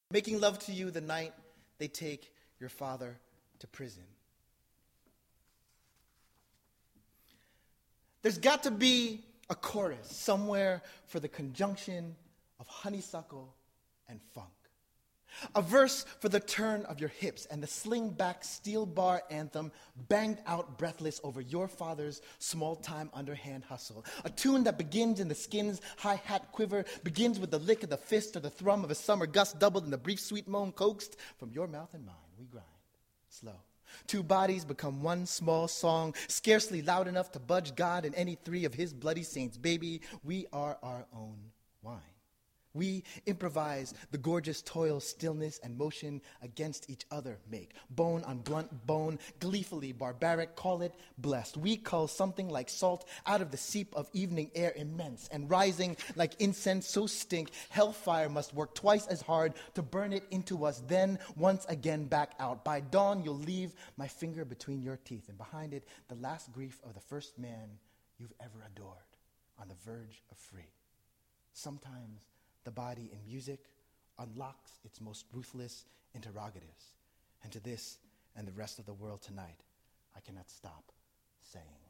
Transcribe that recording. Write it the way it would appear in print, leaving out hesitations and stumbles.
making love to you the night they take your father to prison. There's got to be a chorus somewhere for the conjunction of honeysuckle and funk. A verse for the turn of your hips and the sling-back steel bar anthem banged out breathless over your father's small-time underhand hustle. A tune that begins in the skin's hi-hat quiver, begins with the lick of the fist or the thrum of a summer gust doubled in the brief sweet moan coaxed from your mouth and mine. We grind, slow. Two bodies become one small song, scarcely loud enough to budge God and any three of his bloody saints. Baby, we are our own wine. We improvise the gorgeous toil, stillness, and motion against each other make. Bone on blunt bone, gleefully barbaric, call it blessed. We cull something like salt out of the seep of evening air immense, and rising like incense so stink, hellfire must work twice as hard to burn it into us, then once again back out. By dawn you'll leave my finger between your teeth, and behind it the last grief of the first man you've ever adored, on the verge of free. Sometimes the body in music unlocks its most ruthless interrogatives. And to this and the rest of the world tonight, I cannot stop saying